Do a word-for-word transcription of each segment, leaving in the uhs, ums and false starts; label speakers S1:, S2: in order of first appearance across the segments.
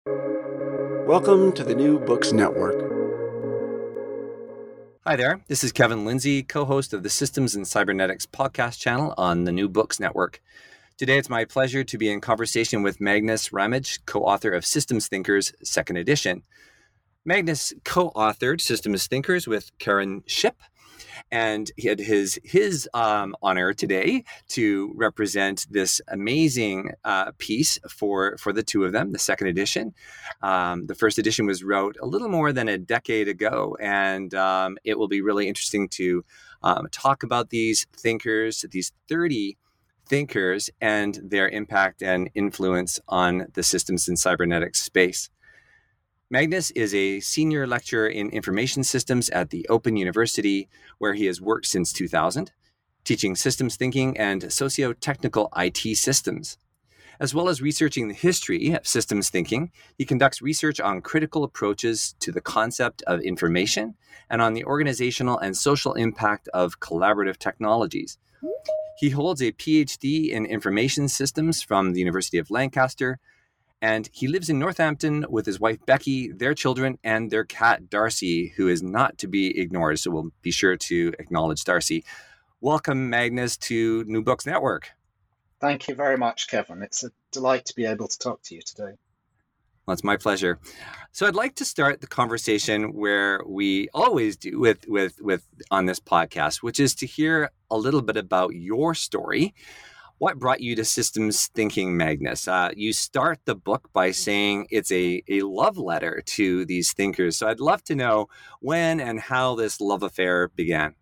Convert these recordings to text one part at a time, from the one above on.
S1: Welcome to the New Books Network.
S2: Hi there, this is Kevin Lindsay, co-host of the Systems and Cybernetics podcast channel on the New Books Network. Today, it's my pleasure to be in conversation with Magnus Ramage, co-author of Systems Thinkers, second edition. Magnus co-authored Systems Thinkers with Karen Shipp, and he had his his um, honor today to represent this amazing uh, piece for, for the two of them, the second edition. Um, the first edition was wrote a little more than a decade ago, and um, it will be really interesting to um, talk about these thinkers, these thirty thinkers, and their impact and influence on the systems and cybernetics space. Magnus is a senior lecturer in information systems at the Open University, where he has worked since two thousand, teaching systems thinking and socio-technical I T systems. As well as researching the history of systems thinking, he conducts research on critical approaches to the concept of information and on the organizational and social impact of collaborative technologies. He holds a P H D in information systems from the University of Lancaster, and he lives in Northampton with his wife, Becky, their children, and their cat, Darcy, who is not to be ignored. So we'll be sure to acknowledge Darcy. Welcome, Magnus, to New Books Network.
S3: Thank you very much, Kevin. It's a delight to be able to talk to you today.
S2: Well, it's my pleasure. So I'd like to start the conversation where we always do with, with, with on this podcast, which is to hear a little bit about your story. What brought you to systems thinking, Magnus? Uh, you start the book by saying it's a, a love letter to these thinkers. So I'd love to know when and how this love affair began.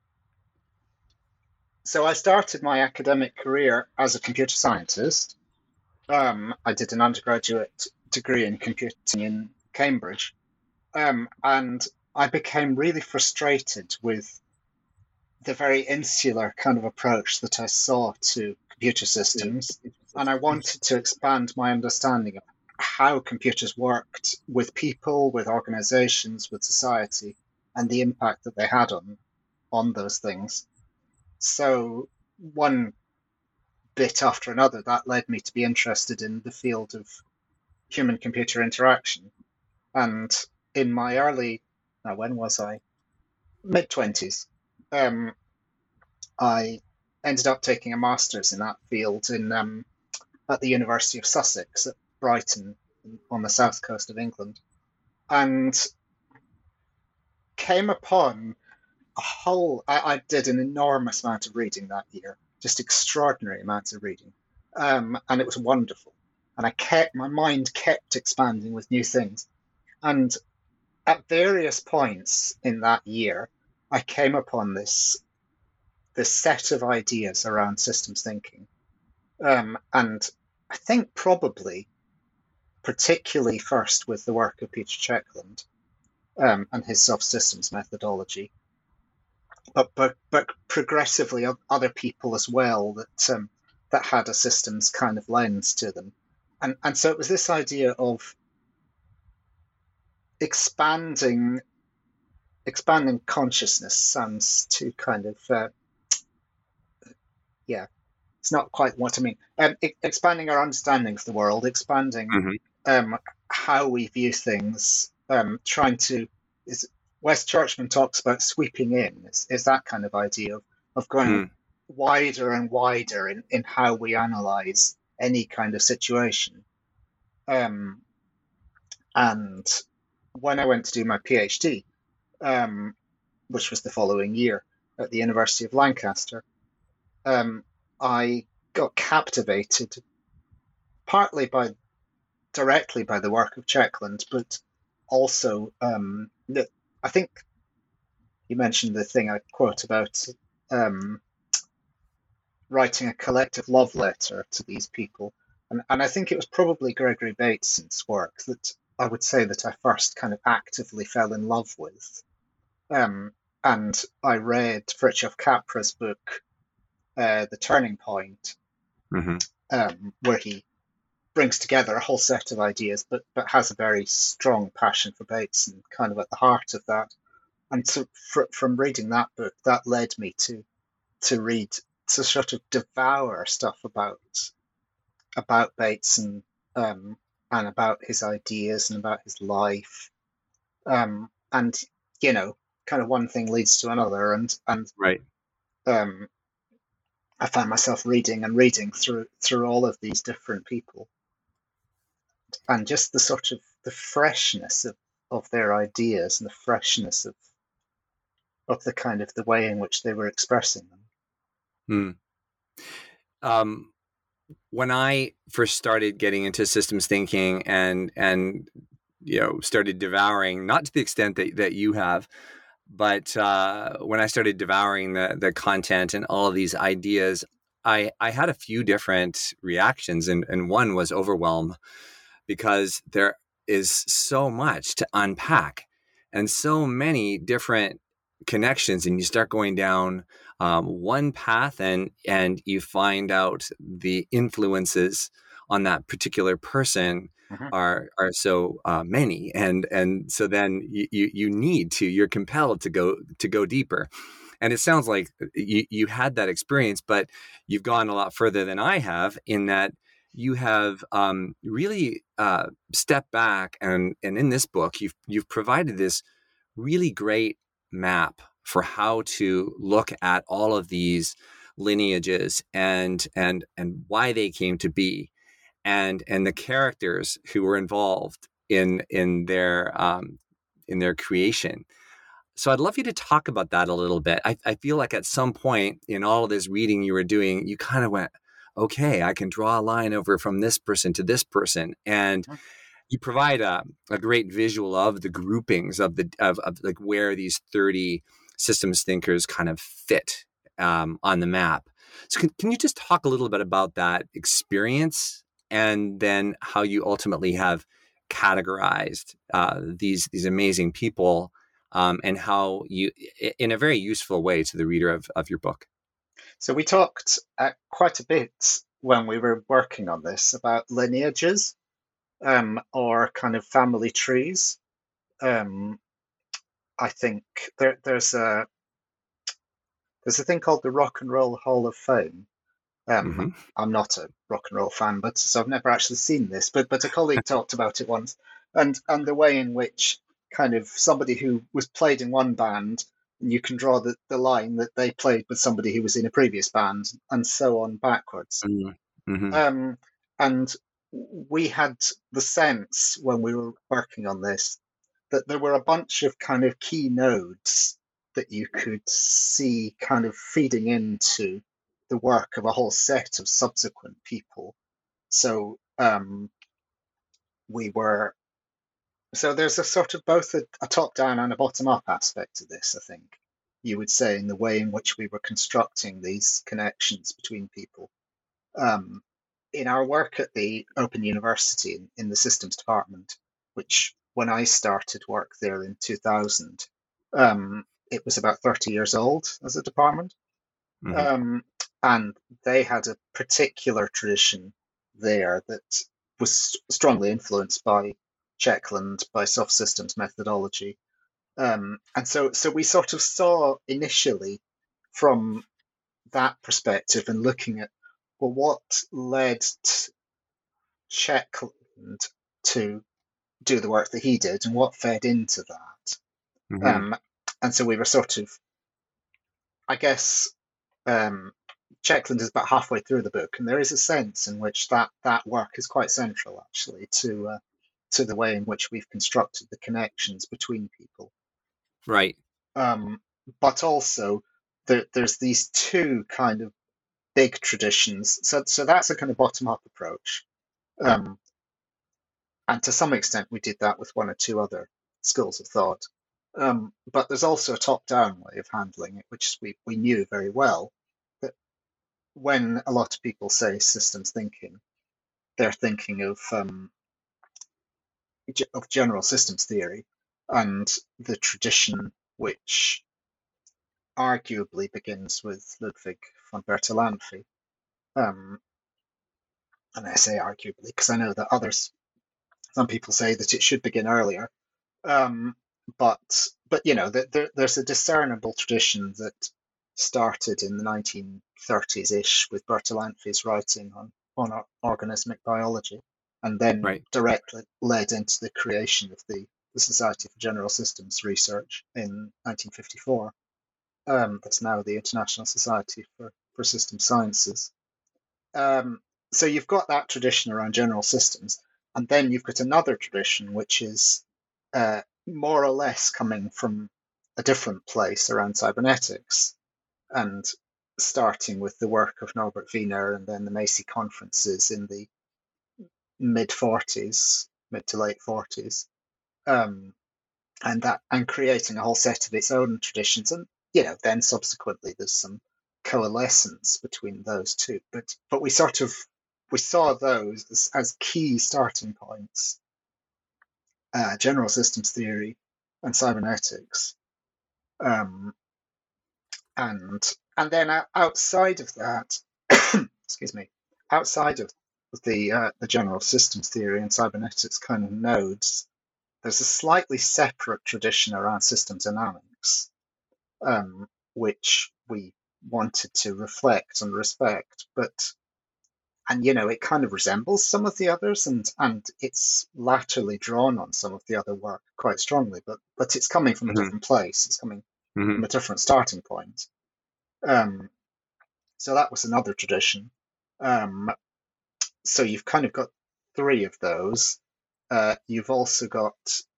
S3: So I started my academic career as a computer scientist. Um, I did an undergraduate degree in computing in Cambridge. Um, and I became really frustrated with the very insular kind of approach that I saw to computer systems, and I wanted to expand my understanding of how computers worked with people, with organizations, with society, and the impact that they had on on those things. So one bit after another, that led me to be interested in the field of human-computer interaction. And in my early, now when was I? mid-twenties, um, I ended up taking a master's in that field in um, at the University of Sussex at Brighton on the south coast of England, and came upon a whole, I, I did an enormous amount of reading that year, just extraordinary amounts of reading, um, and it was wonderful. And I kept, my mind kept expanding with new things. And at various points in that year, I came upon this this set of ideas around systems thinking. Um, and I think probably, particularly first with the work of Peter Checkland um, and his self-systems methodology, but, but but progressively other people as well that um, that had a systems kind of lens to them. And, and so it was this idea of expanding expanding consciousness sounds too kind of uh, yeah, it's not quite what I mean. Um, e- expanding our understanding of the world, expanding
S2: Mm-hmm.
S3: um, how we view things, um, trying to, is Wes Churchman talks about sweeping in, is, is that kind of idea of, of going
S2: Mm.
S3: wider and wider in, in how we analyze any kind of situation. Um, and when I went to do my PhD, um, which was the following year at the University of Lancaster, um, I got captivated partly by directly by the work of Checkland, but also um, the, I think you mentioned the thing I quote about um, writing a collective love letter to these people. And, and I think it was probably Gregory Bateson's work that I would say that I first kind of actively fell in love with. Um, and I read Fritjof Capra's book, uh, The Turning Point,
S2: Mm-hmm.
S3: um, where he brings together a whole set of ideas, but but has a very strong passion for Bateson, kind of at the heart of that. And so fr- from reading that book, that led me to to read, to sort of devour stuff about about Bateson, um, and about his ideas and about his life. Um, and, you know, kind of one thing leads to another. And, and
S2: Right.
S3: um, I found myself reading and reading through through all of these different people, and just the sort of the freshness of, of their ideas and the freshness of of the kind of the way in which they were expressing them.
S2: Hmm. Um, when I first started getting into systems thinking and and you know started devouring, not to the extent that, that you have, but uh, when I started devouring the the content and all of these ideas, I I had a few different reactions, and and one was overwhelm, because there is so much to unpack and so many different connections, and you start going down um, one path, and and you find out the influences on that particular person
S3: Mm-hmm.
S2: are are so uh, many, and and so then you, you you need to you're compelled to go to go deeper. And it sounds like you you had that experience, but you've gone a lot further than I have, in that you have um, really uh, stepped back, and and in this book you've you've provided this really great map for how to look at all of these lineages, and and and why they came to be, and and the characters who were involved in in their um, in their creation. So I'd love you to talk about that a little bit. I, I feel like at some point in all of this reading you were doing, you kind of went, okay, I can draw a line over from this person to this person. And you provide a, a great visual of the groupings of the of, of like where these thirty systems thinkers kind of fit um, on the map. So can, can you just talk a little bit about that experience, and then how you ultimately have categorized uh, these these amazing people, um, and how you, in a very useful way to the reader of, of your book?
S3: So we talked uh, quite a bit when we were working on this about lineages, um, or kind of family trees. Um, I think there, there's a there's a thing called the Rock and Roll Hall of Fame. Um,
S2: Mm-hmm.
S3: I'm not a rock and roll fan, but so I've never actually seen this. But but a colleague talked about it once, and and the way in which kind of somebody who was played in one band, and you can draw the, the line that they played with somebody who was in a previous band, and so on backwards.
S2: Mm-hmm.
S3: Um, and we had the sense when we were working on this that there were a bunch of kind of key nodes that you could see kind of feeding into the work of a whole set of subsequent people. So um, we were, so there's a sort of both a, a top down and a bottom up aspect to this, I think you would say, in the way in which we were constructing these connections between people. Um, in our work at the Open University in, in the systems department, which when I started work there in two thousand, um, it was about thirty years old as a department.
S2: Mm-hmm.
S3: Um, and they had a particular tradition there that was strongly influenced by Checkland, by soft systems methodology. Um, and so, so we sort of saw initially from that perspective and looking at, well, what led Checkland to do the work that he did and what fed into that.
S2: Mm-hmm.
S3: Um, and so we were sort of, I guess, um, Checkland is about halfway through the book, and there is a sense in which that that work is quite central, actually, to uh, to the way in which we've constructed the connections between people.
S2: Right.
S3: Um, but also, there, there's these two kind of big traditions. So, so that's a kind of bottom-up approach. Um, and to some extent, we did that with one or two other schools of thought. Um, but there's also a top-down way of handling it, which we, we knew very well, that when a lot of people say systems thinking, they're thinking of um, of general systems theory and the tradition which arguably begins with Ludwig von Bertalanffy. Um, and I say arguably because I know that others, some people say that it should begin earlier. Um, but but you know, there, there's a discernible tradition that started in the nineteen thirties-ish with Bertalanffy's writing on on organismic biology and then
S2: Right.
S3: directly led into the creation of the, the Society for General Systems Research in nineteen fifty-four. Um, that's now the International Society for, for System Sciences. Um, so you've got that tradition around general systems, and then you've got another tradition which is uh, more or less coming from a different place around cybernetics, and starting with the work of Norbert Wiener and then the Macy conferences in the mid forties, mid to late forties, um, and that and creating a whole set of its own traditions, and you know then subsequently there's some coalescence between those two, but but we sort of we saw those as, as key starting points, uh, general systems theory and cybernetics, um, and and then outside of that, excuse me, outside of the uh, the general systems theory and cybernetics kind of nodes, there's a slightly separate tradition around system dynamics, um, which we wanted to reflect and respect, but and you know it kind of resembles some of the others, and and it's laterally drawn on some of the other work quite strongly, but but it's coming from a
S2: Mm-hmm.
S3: different place. It's coming
S2: Mm-hmm.
S3: from a different starting point. Um, so that was another tradition. Um, so you've kind of got three of those. Uh, you've also got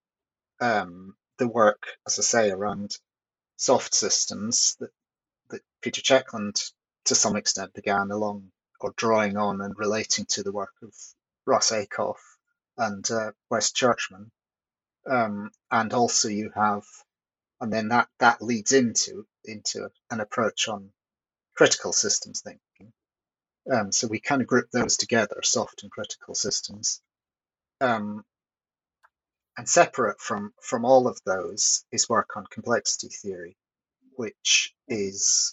S3: um, the work, as I say, around soft systems that, that Peter Checkland to some extent began along or drawing on and relating to the work of Ross Acuff and uh, Wes Churchman. Um, and also you have, and then that, that leads into, into an approach on critical systems thinking. Um, so we kind of group those together, soft and critical systems. Um, and separate from, from all of those is work on complexity theory, which is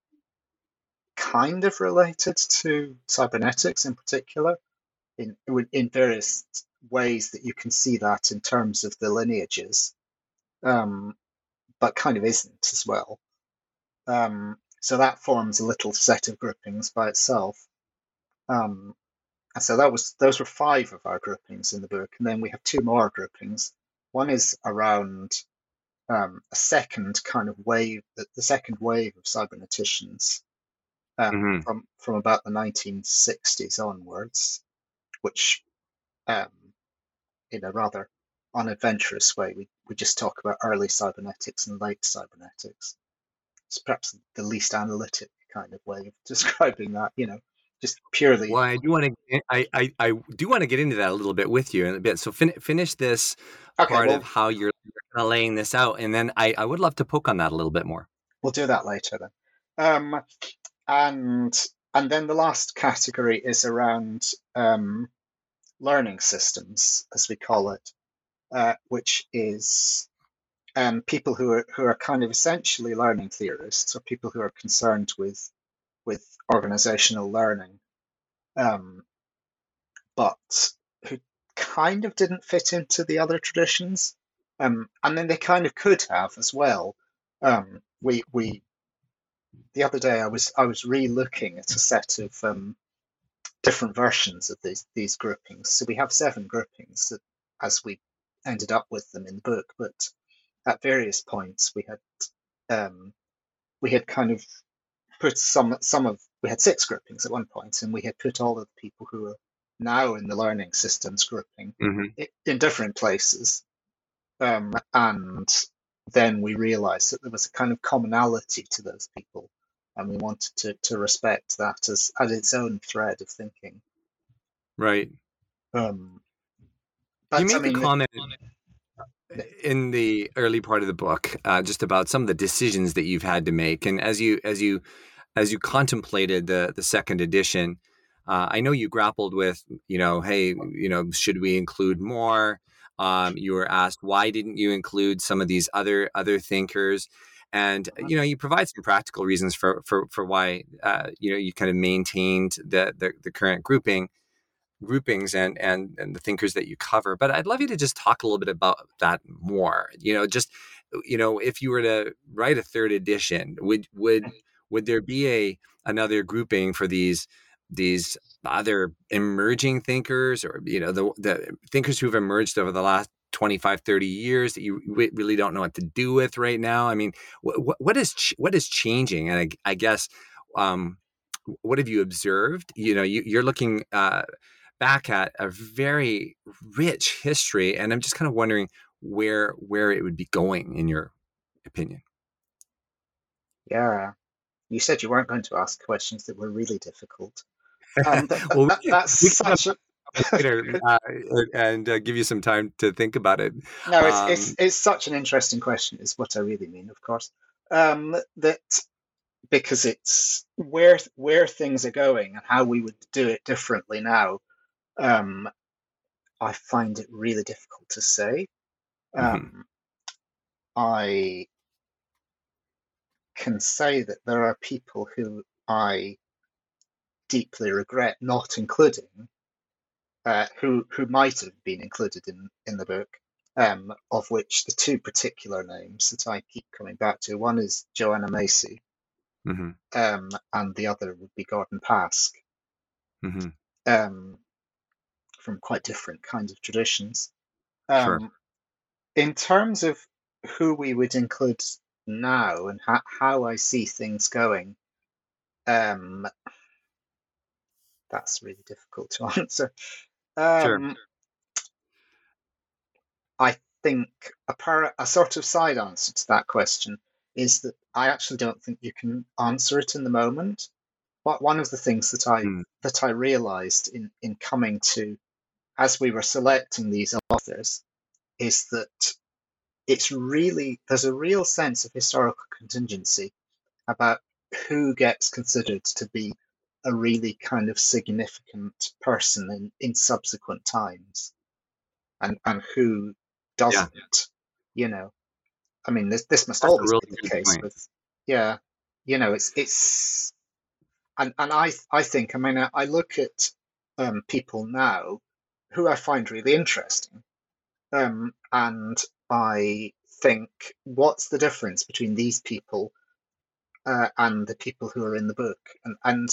S3: kind of related to cybernetics in particular, in in various ways that you can see that in terms of the lineages, um, but kind of isn't as well. Um, so that forms a little set of groupings by itself. Um, and so that was those were five of our groupings in the book, and then we have two more groupings. One is around um, a second kind of wave, the, the second wave of cyberneticians um,
S2: Mm-hmm.
S3: from from about the nineteen sixties onwards, which um, in a rather unadventurous way, we, we just talk about early cybernetics and late cybernetics. It's perhaps the least analytic kind of way of describing that, you know, just purely.
S2: Well, I do want to. I, I, I do want to get into that a little bit with you in a bit. So fin- finish this
S3: Okay,
S2: part
S3: well,
S2: of how you're kind of laying this out, and then I, I would love to poke on that a little bit more.
S3: We'll do that later then. Um, and and then the last category is around um, learning systems, as we call it, uh, which is um, people who are who are kind of essentially learning theorists, or people who are concerned with with organizational learning, um, but who kind of didn't fit into the other traditions, um, and then they kind of could have as well. Um, we we the other day I was I was re-looking at a set of um, different versions of these these groupings. So we have seven groupings that, as we ended up with them in the book, but at various points we had um, we had kind of put some some of we had six groupings at one point, and we had put all of the people who are now in the learning systems grouping
S2: Mm-hmm.
S3: in different places, um, and then we realized that there was a kind of commonality to those people, and we wanted to to respect that as as its own thread of thinking.
S2: Right.
S3: Um,
S2: You
S3: but I
S2: made the
S3: mean,
S2: comment
S3: the,
S2: in the early part of the book uh, just about some of the decisions that you've had to make, and as you as you as you contemplated the the second edition, uh, I know you grappled with, you know, hey, you know, should we include more? Um, you were asked, why didn't you include some of these other other thinkers? And you know, you provide some practical reasons for for for why uh, you know you kind of maintained the the, the current grouping groupings and and and the thinkers that you cover. But I'd love you to just talk a little bit about that more. You know, just you know, if you were to write a third edition, would would would there be a another grouping for these these other emerging thinkers, or you know the the thinkers who've emerged over the last twenty-five, thirty years that you really don't know what to do with right now? I mean, what what is what is changing? And I, I guess, um, what have you observed? You know, you, you're looking uh, back at a very rich history, and I'm just kind of wondering where where it would be going, in your opinion.
S3: Yeah, you said you weren't going to ask questions that were really difficult. Um, that,
S2: Well,
S3: that,
S2: we can,
S3: that's
S2: we can
S3: such a
S2: later uh, and uh, give you some time to think about it.
S3: no. It's it's
S2: Um,
S3: it's such an interesting question. Is what I really mean, of course. Um, that because it's where where things are going and how we would do it differently now. Um, I find it really difficult to say.
S2: mhm,
S3: Um, I can say that there are people who I deeply regret not including, uh, who who might have been included in in the book. Um, of which the two particular names that I keep coming back to, one is Joanna Macy,
S2: mhm,
S3: um, and the other would be Gordon Pask,
S2: mhm.
S3: um, from quite different kinds of traditions.
S2: Sure.
S3: Um, in terms of who we would include now and ha- how I see things going, um, that's really difficult to answer.
S2: Sure.
S3: Um, I think a, par- a sort of side answer to that question is that I actually don't think you can answer it in the moment. But one of the things that I
S2: Mm,
S3: that I realized in in coming to, as we were selecting these authors, is that it's really there's a real sense of historical contingency about who gets considered to be a really kind of significant person in, in subsequent times, and, and who
S2: yeah,
S3: doesn't. You know, I mean, this this must
S2: that's a
S3: always
S2: really
S3: be the
S2: good
S3: case
S2: point.
S3: with, yeah, you know, it's it's and and I I think I mean I, I look at um, people now who I find really interesting, um, and I think, what's the difference between these people uh, and the people who are in the book, and and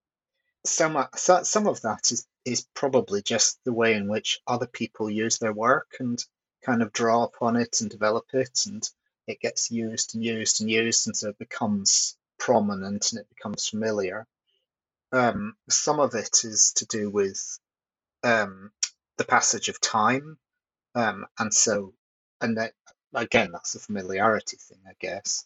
S3: some uh, so- some of that is is probably just the way in which other people use their work and kind of draw upon it and develop it, and it gets used and used and used, and so it becomes prominent and it becomes familiar. Um, some of it is to do with um, the passage of time, um, and so and that again that's a familiarity thing, I guess.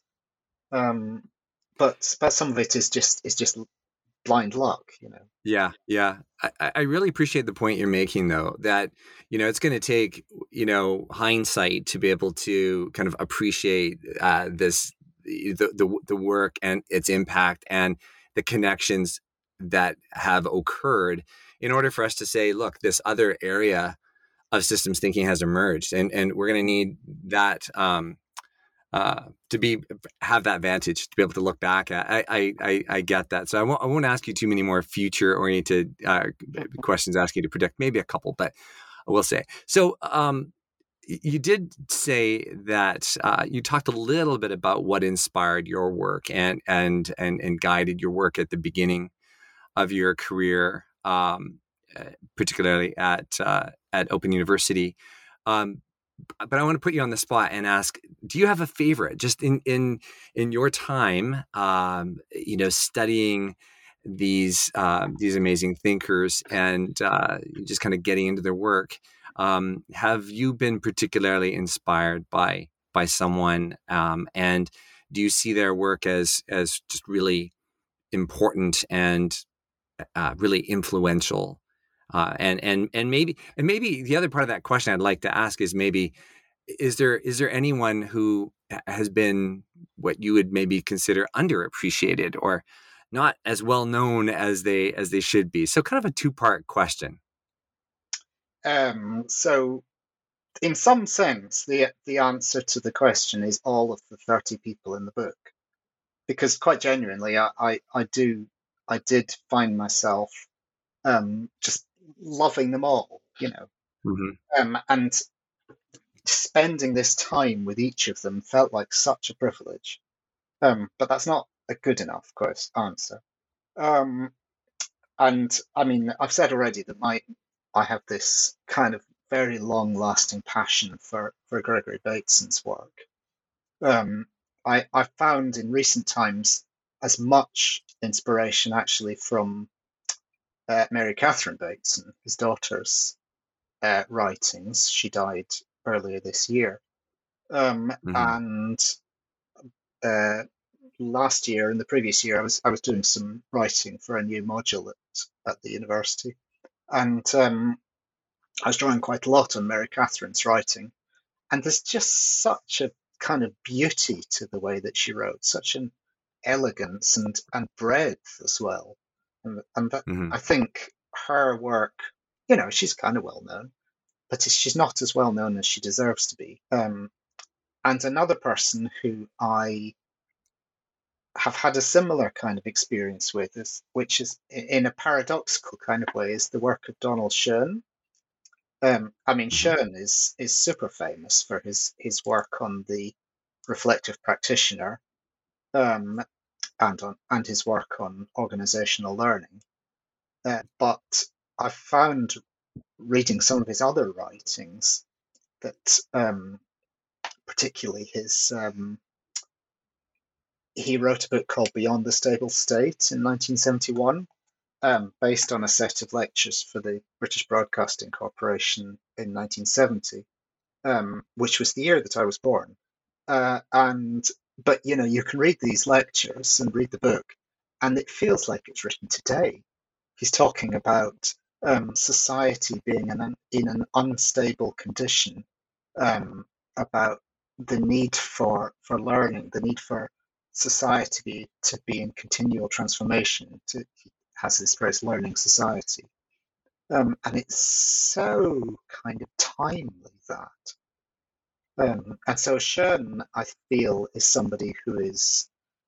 S3: Um, but but some of it is just is just blind luck, you know.
S2: Yeah, yeah. I, I I really appreciate the point you're making, though, that, you know, it's going to take, you know, hindsight to be able to kind of appreciate uh, this, the, the the work and its impact and the connections that have occurred, in order for us to say, look, this other area of systems thinking has emerged, and and we're going to need that. Um, uh, to be have that vantage to be able to look back at. I I, I, I get that. So I won't I won't ask you too many more future oriented uh, questions. Ask you to predict maybe a couple, but I will say so. Um, you did say that uh, you talked a little bit about what inspired your work and and and and guided your work at the beginning of your career, um, uh, particularly at uh, at Open University. Um, but I want to put you on the spot and ask: do you have a favorite, just in in in your time, um, you know, studying these um, these amazing thinkers and uh, just kind of getting into their work? Um, have you been particularly inspired by by someone, um, and do you see their work as as just really important and uh, really influential? Uh, and and and maybe and maybe the other part of that question I'd like to ask is, maybe is there is there anyone who has been what you would maybe consider underappreciated or not as well known as they as they should be? So kind of a two part question.
S3: Um, so in some sense, the the answer to the question is all of the thirty people in the book, because quite genuinely, I I, I do I did find myself um, just loving them all, you know,
S2: Mm-hmm.
S3: um, and spending this time with each of them felt like such a privilege. Um, but that's not a good enough quest answer. Um, and I mean, I've said already that my I have this kind of very long-lasting passion for for Gregory Bateson's work. Um, I I found in recent times as much inspiration actually from uh, Mary Catherine Bateson, his daughter's uh, writings. She died earlier this year, um,
S2: Mm-hmm.
S3: and uh, last year and the previous year, I was I was doing some writing for a new module at at the university, and um, I was drawing quite a lot on Mary Catherine's writing, and there's just such a kind of beauty to the way that she wrote, such an elegance and and breadth as well, and and that
S2: Mm-hmm.
S3: I think her work, you know, she's kind of well known, but she's not as well known as she deserves to be. Um, and another person who I have had a similar kind of experience with, is, which is in a paradoxical kind of way, is the work of Donald Schoen. Um, I mean,
S2: Mm-hmm.
S3: Schoen is is super famous for his his work on the reflective practitioner, um, and on and his work on organizational learning. Uh, but I found reading some of his other writings that, um, particularly his, um, he wrote a book called Beyond the Stable State in nineteen seventy-one, um, based on a set of lectures for the British Broadcasting Corporation in nineteen seventy, um, which was the year that I was born. Uh, and but you know, you can read these lectures and read the book, and it feels like it's written today. He's talking about um, society being in an, in an unstable condition, um, about the need for for learning, the need for society to be in continual transformation. To, he has this phrase, learning society, um, and it's so kind of timely that. Um, and so Schoen, I feel, is somebody who is,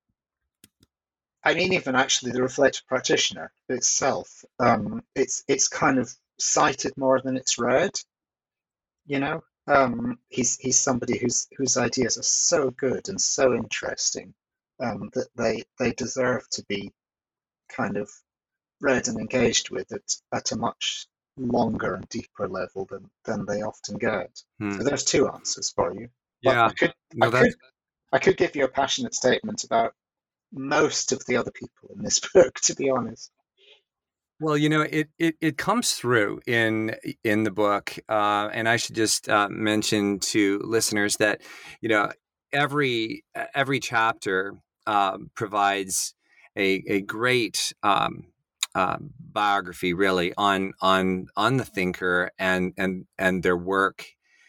S3: I mean, even actually the reflective practitioner itself, um, it's it's kind of cited more than it's read, you know. Um, he's he's somebody whose whose ideas are so good and so interesting, um, that they they deserve to be kind of read and engaged with at, at a much longer and deeper level than than they often get.
S2: Hmm.
S3: So there's two answers for you. But
S2: Yeah.
S3: I could I
S2: No,
S3: could
S2: that's
S3: I could give you a passionate statement about most of the other people in this book, to be honest.
S2: well, you know, it it it comes through in in the book, uh, and I should just uh, mention to listeners that, you know, every every chapter uh, provides a a great um, uh, biography, really, on on on the thinker and and and their work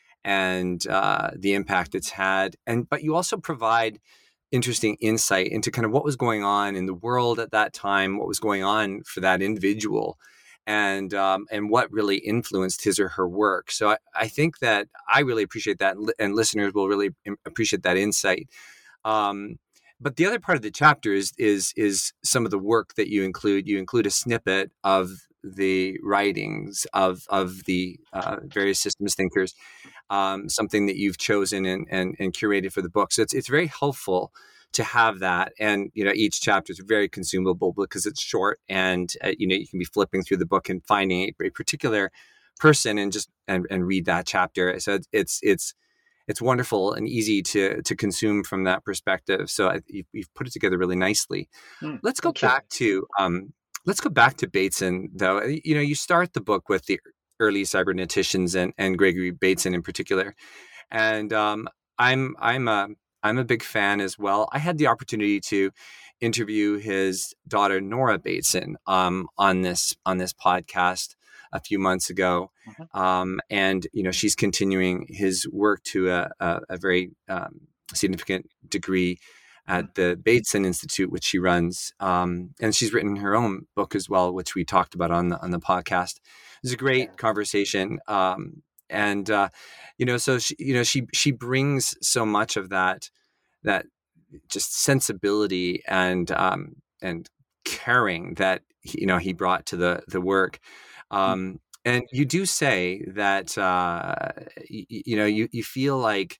S2: and uh, the impact it's had, and but you also provide interesting insight into kind of what was going on in the world at that time, what was going on for that individual, and um, and what really influenced his or her work. So I, I think that I really appreciate that, and listeners will really appreciate that insight. Um, but the other part of the chapter is is is some of the work that you include. You include a snippet of the writings of of the uh, various systems thinkers, um, something that you've chosen and, and and curated for the book. So it's it's very helpful to have that, and you know, each chapter is very consumable because it's short, and uh, you know, you can be flipping through the book and finding a, a particular person and just and, and read that chapter. So it's it's it's wonderful and easy to to consume from that perspective. So I, you've, you've put it together really nicely.
S3: Mm,
S2: Let's go
S3: thank you.
S2: back to um, let's go back to Bateson, though. You know, you start the book with the early cyberneticians and, and Gregory Bateson in particular, and um, I'm I'm a I'm a big fan as well. I had the opportunity to interview his daughter Nora Bateson um, on this on this podcast a few months ago,
S3: Mhm.
S2: um, and you know, she's continuing his work to a, a, a very um, significant degree
S3: Mm.
S2: at the Bateson Institute, which she runs, um, and she's written her own book as well, which we talked about on the on the podcast. It was a
S3: Yeah.
S2: great conversation, um, and uh, you know, so she, you know, she she brings so much of that that just sensibility and um, and caring that you know he brought to the the work.
S3: Mm.
S2: Um, and you do say that uh, you, you know you you feel like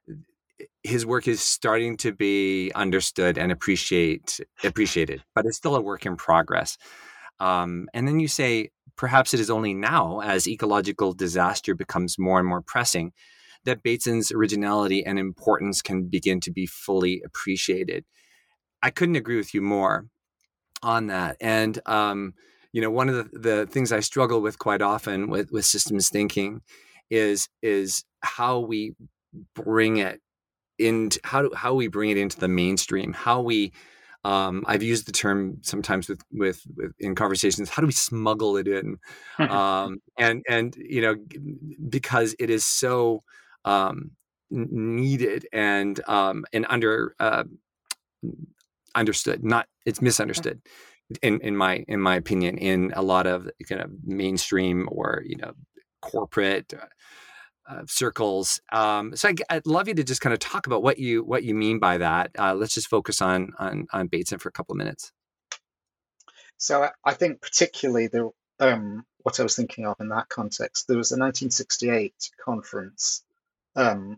S2: his work is starting to be understood and appreciate appreciated, but it's still a work in progress. Um, and then you say, perhaps it is only now, as ecological disaster becomes more and more pressing, that Bateson's originality and importance can begin to be fully appreciated. I couldn't agree with you more on that. And, um, you know, one of the, the things I struggle with quite often with, with systems thinking is, is how we bring it into, how, do, how we bring it into the mainstream, how we, um, I've used the term sometimes with, with, with in conversations, how do we smuggle it in? Um, and, and, you know, because it is so, um, needed and, um, and under, uh, understood, not, it's misunderstood in, in my, in my opinion, in a lot of kind of mainstream or, you know, corporate uh, circles. Um, so I, I'd love you to just kind of talk about what you, what you mean by that. Uh, let's just focus on, on, on Bateson for a couple of minutes.
S3: So I, I think particularly the, um, what I was thinking of in that context, there was a nineteen sixty-eight conference um,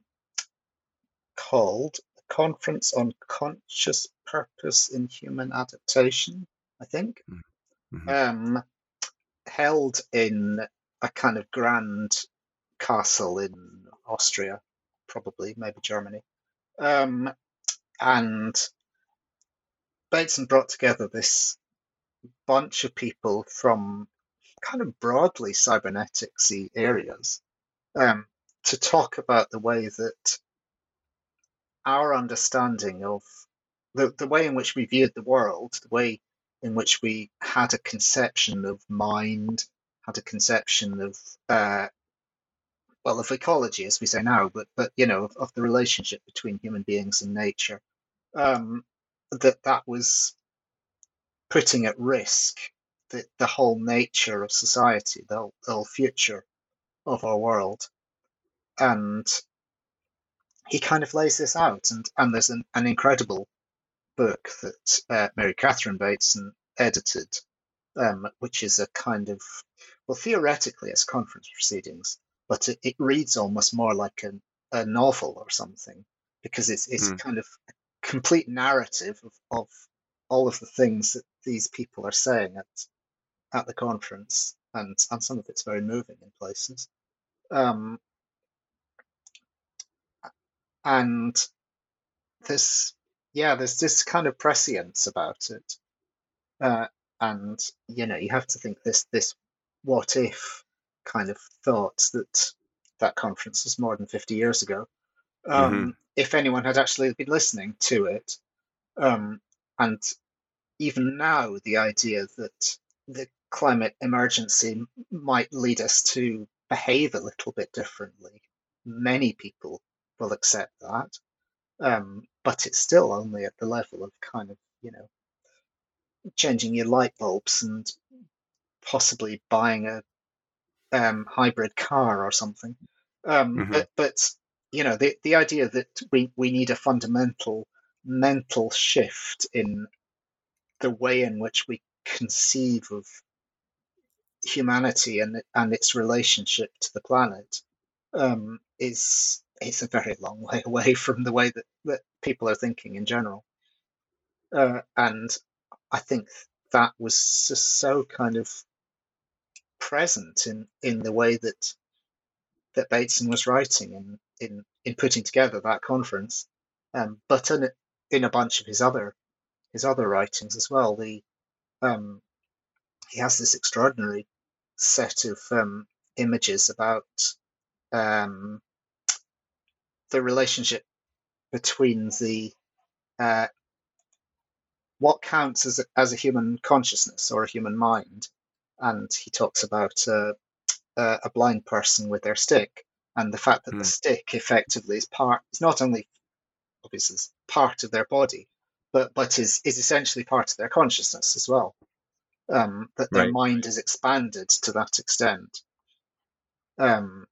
S3: called Conference on Conscious Purpose in Human Adaptation, I think,
S2: Mm-hmm.
S3: um, held in a kind of grand castle in Austria, probably, maybe Germany. Um, and Bateson brought together this bunch of people from kind of broadly cybernetics-y areas um, to talk about the way that our understanding of the, the way in which we viewed the world, the way in which we had a conception of mind, had a conception of uh, well, of ecology, as we say now, but but you know, of, of the relationship between human beings and nature, um, that that was putting at risk the, the whole nature of society, the whole, the whole future of our world. And he kind of lays this out, and and there's an, an incredible book that uh, Mary Catherine Bateson edited, um, which is a kind of, well, theoretically it's conference proceedings, but it, it reads almost more like a, a novel or something, because it's it's
S2: Mm.
S3: kind of a complete narrative of, of all of the things that these people are saying at at the conference, and and some of it's very moving in places. Um, and this, yeah, there's this kind of prescience about it. Uh, and you know, you have to think this this what if kind of thought that that conference was more than fifty years ago.
S2: Mm-hmm.
S3: Um, if anyone had actually been listening to it, um, and even now, the idea that the climate emergency might lead us to behave a little bit differently, many people will accept that. Um, but it's still only at the level of kind of, you know, changing your light bulbs and possibly buying a um, hybrid car or something. Um,
S2: Mm-hmm.
S3: but but you know, the the idea that we we need a fundamental mental shift in the way in which we conceive of humanity and and its relationship to the planet um, is is a very long way away from the way that, that people are thinking in general. Uh, and I think that was just so kind of present in, in the way that that Bateson was writing in in, in putting together that conference, um, but in, in a bunch of his other his other writings as well. The um, he has this extraordinary set of um, images about um, the relationship between the uh, what counts as a, as a human consciousness or a human mind, and he talks about uh, uh, a blind person with their stick, and the fact that the
S2: Mm.
S3: stick effectively is part is not only obviously part of their body, but but is is essentially part of their consciousness as well. Um, that their
S2: Right.
S3: mind is expanded to that extent. Um,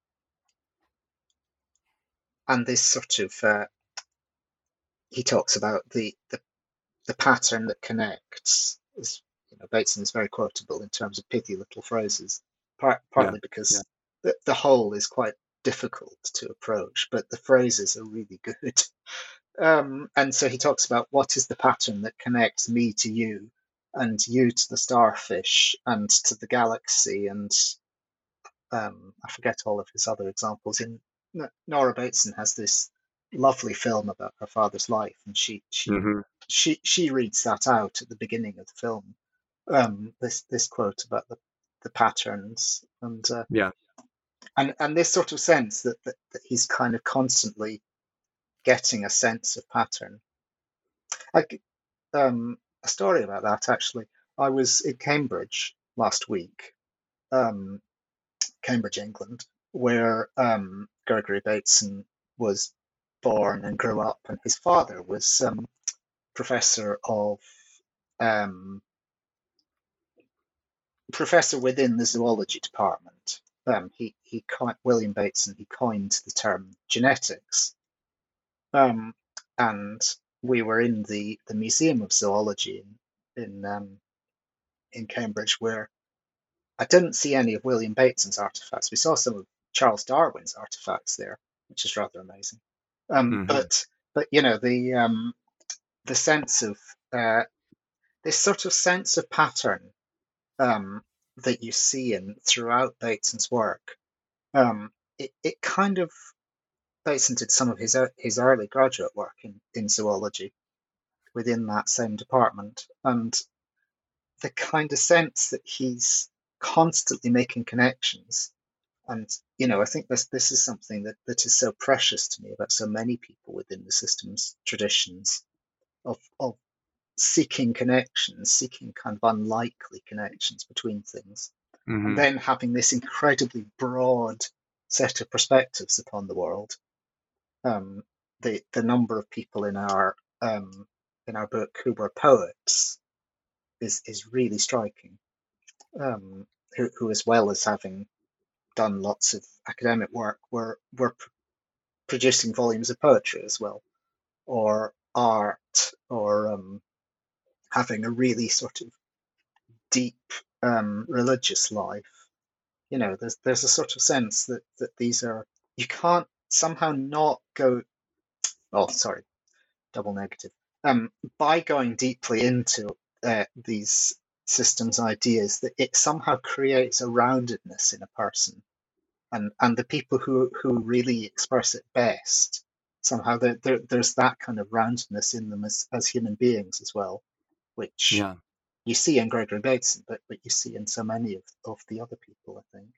S3: and this sort of uh, he talks about the, the the pattern that connects. Is, you know, Bateson is very quotable in terms of pithy little phrases, part,
S2: Yeah.
S3: partly
S2: Yeah.
S3: because the, the whole is quite difficult to approach, but the phrases are really good. Um, and so he talks about what is the pattern that connects me to you, and you to the starfish and to the galaxy, and um, I forget all of his other examples. In Nora Bateson has this lovely film about her father's life, and she she
S2: Mm-hmm.
S3: she she reads that out at the beginning of the film. Um, this this quote about the the patterns and uh,
S2: Yeah.
S3: and and this sort of sense that, that that he's kind of constantly getting a sense of pattern. Like um, a story about that actually. I was in Cambridge last week, um, Cambridge, England, where um, Gregory Bateson was born and grew up, and his father was um, professor of um, professor within the zoology department. Um, he he William Bateson he coined the term genetics, um, and we were in the, the Museum of Zoology in in, um, in Cambridge, where I didn't see any of William Bateson's artifacts. We saw some of Charles Darwin's artifacts there, which is rather amazing. Um,
S2: Mm-hmm.
S3: but but you know the um, the sense of uh, this sort of sense of pattern um, that you see in throughout Bateson's work. Um, it it kind of Bateson did some of his his early graduate work in, in zoology within that same department, and the kind of sense that he's constantly making connections. And you know, I think this this is something that, that is so precious to me about so many people within the systems traditions of of seeking connections, seeking kind of unlikely connections between things,
S2: Mm-hmm.
S3: and then having this incredibly broad set of perspectives upon the world. Um, the the number of people in our um, in our book who were poets is is really striking. Um, who, who, as well as having done lots of academic work, were were pr- producing volumes of poetry as well, or art, or um, having a really sort of deep um, religious life. You know, there's there's a sort of sense that that these are, you can't somehow not go. Oh, sorry, double negative. Um, by going deeply into uh, these systems ideas, that it somehow creates a roundedness in a person, and and the people who who really express it best, somehow there, there there's that kind of roundedness in them as as human beings as well, which
S2: Yeah.
S3: you see in Gregory Bateson, but but you see in so many of of the other people, I think.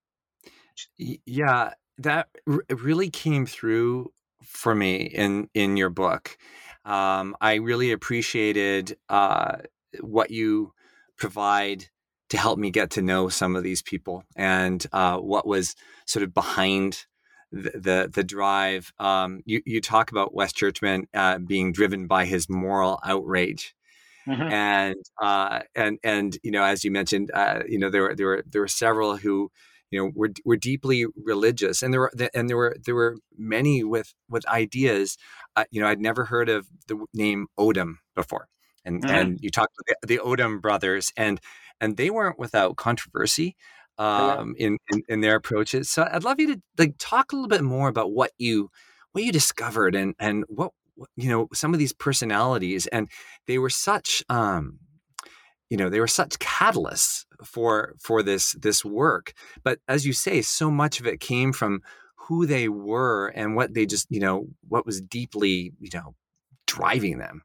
S2: Yeah, that r- really came through for me in in your book. Um, I really appreciated uh, what you provide to help me get to know some of these people, and uh, what was sort of behind the the, the drive. Um, you you talk about Wes Churchman uh, being driven by his moral outrage.
S3: Mm-hmm.
S2: And uh, and and you know, as you mentioned, uh, you know, there were there were there were several who, you know, were were deeply religious, and there were and there were there were many with with ideas. Uh, you know, I'd never heard of the name Odom before, and
S3: Mm-hmm.
S2: and you talked about the, the Odom brothers, and and they weren't without controversy um, in, in in their approaches. So I'd love you to like talk a little bit more about what you what you discovered, and and what you know, some of these personalities, and they were such um you know, they were such catalysts for for this this work. But as you say, so much of it came from who they were and what they just, you know, what was deeply, you know, driving them.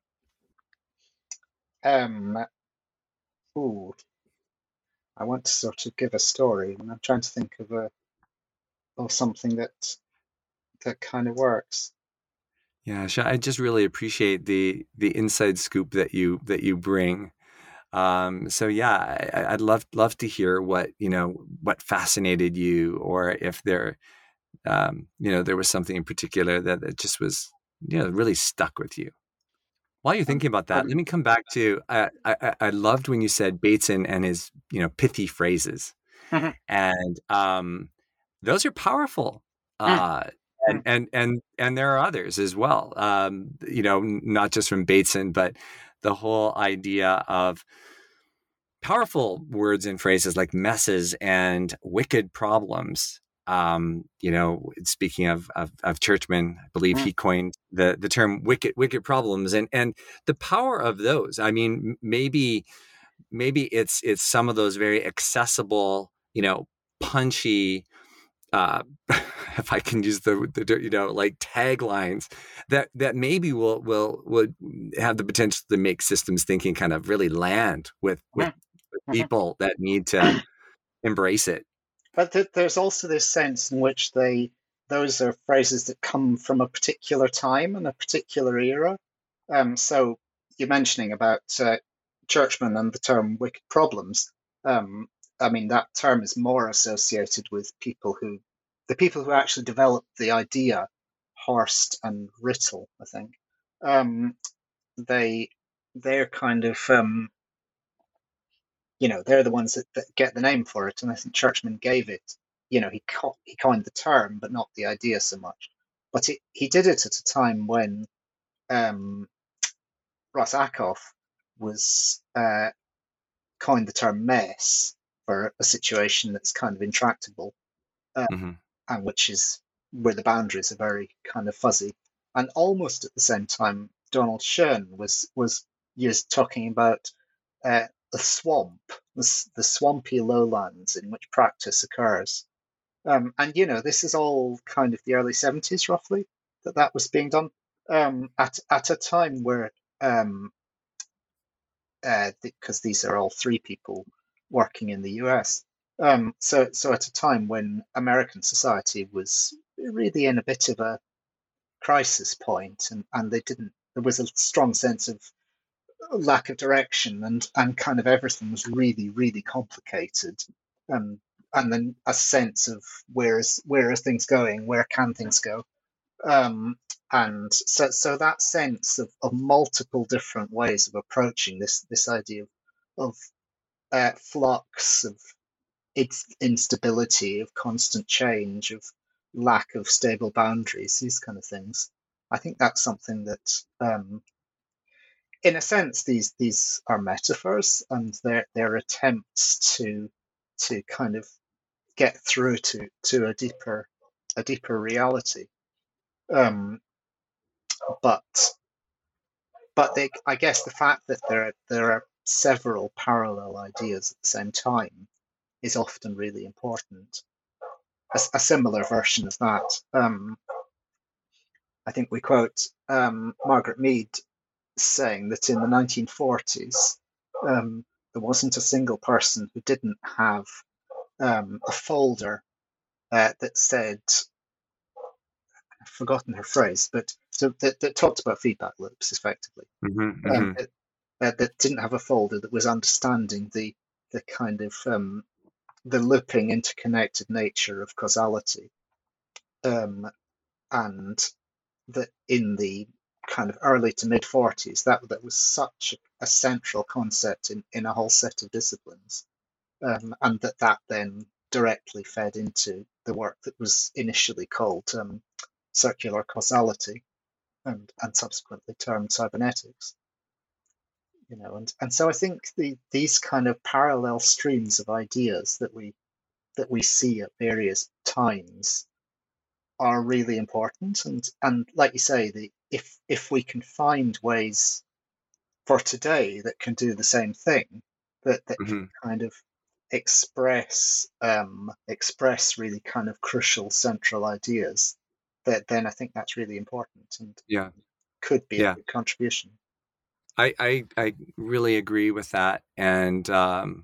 S3: Um, ooh, I want to sort of give a story, and I'm trying to think of a of something that that kind of works.
S2: Yeah, I just really appreciate the the inside scoop that you that you bring. Um, so yeah, I, I'd love love to hear what you know what fascinated you, or if there, um, you know, there was something in particular that, that just was, you know, really stuck with you. While you're
S3: Um,
S2: thinking about that,
S3: um,
S2: let me come back to uh, I, I loved when you said Bateson and his, you know, pithy phrases, and um, those are powerful. Uh, and and and and there are others as well. Um, you know, not just from Bateson, but the whole idea of powerful words and phrases like messes and wicked problems. Um, you know, speaking of, of of Churchman, I believe he coined the the term wicked wicked problems, and and the power of those. I mean, maybe maybe it's it's some of those very accessible, you know, punchy, uh, if I can use the, the you know, like taglines that that maybe will will would have the potential to make systems thinking kind of really land with with
S3: Mm-hmm.
S2: people that need to embrace it.
S3: But th- there's also this sense in which they those are phrases that come from a particular time and a particular era. Um, so you're mentioning about uh, Churchman and the term wicked problems. Um, I mean, that term is more associated with people who, the people who actually developed the idea, Horst and Rittel, I think. Um, they, they're kind of, um, you know, they're the ones that, that get the name for it. And I think Churchman gave it, you know, he, co- he coined the term, but not the idea so much. But it, he did it at a time when um, Rosakov was uh, coined the term mess for a situation that's kind of intractable, uh,
S2: Mm-hmm.
S3: and which is where the boundaries are very kind of fuzzy. And almost at the same time, Donald Schoen was was used talking about uh, the swamp, the, the swampy lowlands in which practice occurs. Um, and you know, this is all kind of the early seventies, roughly, that that was being done um, at at a time where um, because uh, these are all three people working in the U S. Um, so, so at a time when American society was really in a bit of a crisis point, and, and they didn't, there was a strong sense of lack of direction, and, and kind of everything was really, really complicated. Um, and then a sense of where is where are things going? Where can things go? Um, and so, so that sense of, of multiple different ways of approaching this this idea of, of uh, flux, of its instability, of constant change, of lack of stable boundaries, these kind of things. I think that's something that, um, in a sense, these these are metaphors, and they're they're attempts to to kind of get through to to a deeper a deeper reality. Um, but but they, I guess the fact that there are there are several parallel ideas at the same time is often really important. A, a similar version of that, um, I think we quote um, Margaret Mead saying that in the nineteen forties um, there wasn't a single person who didn't have um, a folder uh, that said, I've forgotten her phrase, but so that, that talked about feedback loops effectively.
S2: Mm-hmm.
S3: Um,
S2: Mm-hmm.
S3: uh, that didn't have a folder that was understanding the the kind of um, the looping, interconnected nature of causality, um, and that in the kind of early to mid forties, that that was such a, a central concept in, in a whole set of disciplines, um, and that that then directly fed into the work that was initially called um, circular causality, and and subsequently termed cybernetics. You know, and, and so I think the these kind of parallel streams of ideas that we that we see at various times are really important. And and like you say, the if if we can find ways for today that can do the same thing, that that
S2: Mm-hmm.
S3: can kind of express um, express really kind of crucial central ideas, that then I think that's really important and
S2: Yeah.
S3: could be a
S2: Yeah.
S3: good contribution.
S2: I, I, I really agree with that. And, um,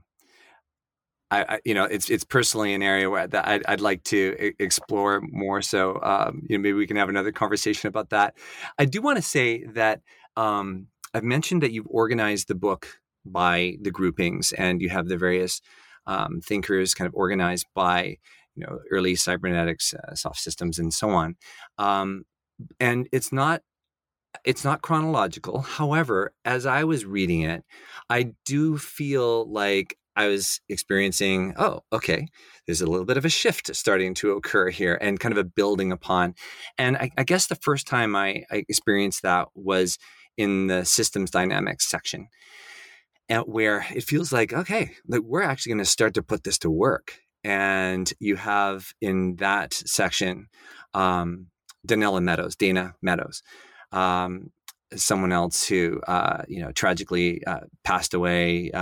S2: I, I, you know, it's it's personally an area where that I'd, I'd like to e- explore more. So, um, you know, maybe we can have another conversation about that. I do want to say that um, I've mentioned that you've organized the book by the groupings, and you have the various um, thinkers kind of organized by, you know, early cybernetics, uh, soft systems, and so on. Um, and it's not it's not chronological. However, as I was reading it, I do feel like I was experiencing, oh, okay, there's a little bit of a shift starting to occur here and kind of a building upon. And I, I guess the first time I, I experienced that was in the systems dynamics section, and where it feels like, okay, like we're actually going to start to put this to work. And you have in that section, um, Danella Meadows, Dana Meadows, um, someone else who, uh, you know, tragically uh, passed away uh,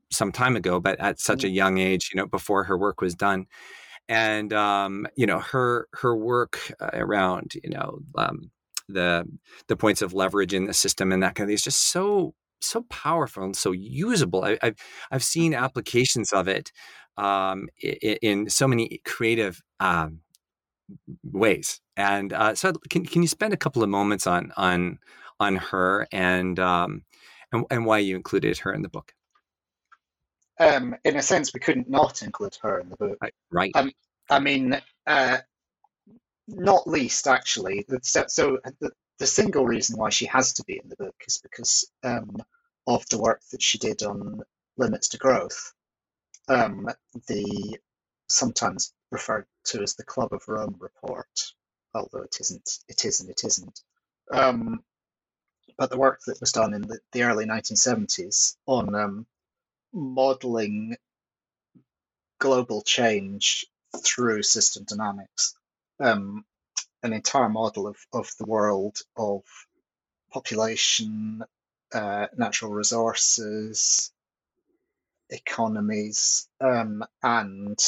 S2: some time ago, but at such a young age, you know, before her work was done. And, um, you know, her, her work uh, around, you know, um, the, the points of leverage in the system and that kind of thing is just so, so powerful and so usable. I, I've, I've seen applications of it um, in, in so many creative um, ways. And uh, so can, can you spend a couple of moments on, on, on her and, um, and, and why you included her in the book?
S3: Um, in a sense, we couldn't not include her in the book.
S2: Right. Right.
S3: Um, I mean, uh, not least actually. So, so the, the single reason why she has to be in the book is because um, of the work that she did on limits to growth. Um, the sometimes referred to as the Club of Rome report, although it isn't. It is and it isn't. Um, but the work that was done in the, the early nineteen seventies on um, modeling global change through system dynamics, um, an entire model of, of the world of population, uh, natural resources, economies, um, and